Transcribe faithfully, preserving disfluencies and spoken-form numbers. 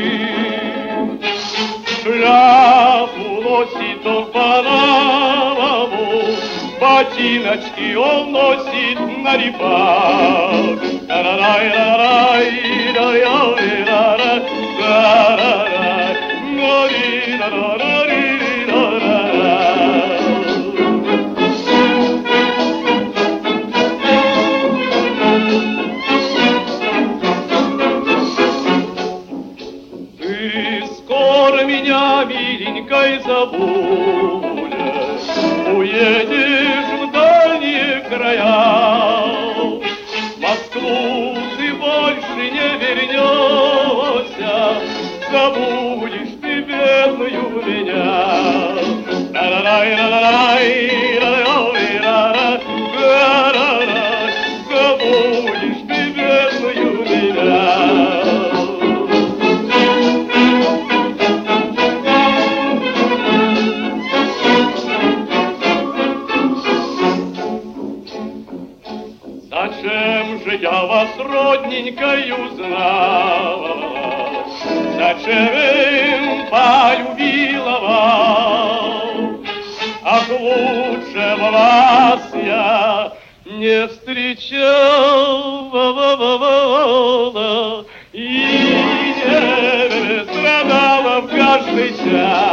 Шляпу носит он по-новому, ботиночки он носит на репах. Ты скоро меня, миленькой, забудешь, уедешь в дальние края. В Москву ты больше не вернешься, забудешь ты бедную меня. Забудешь ты бедную меня. Зачем же я вас, родненькой, узнал? Зачем полюбила вас? Ах, лучшего вас я не встречала и не страдала в каждый час.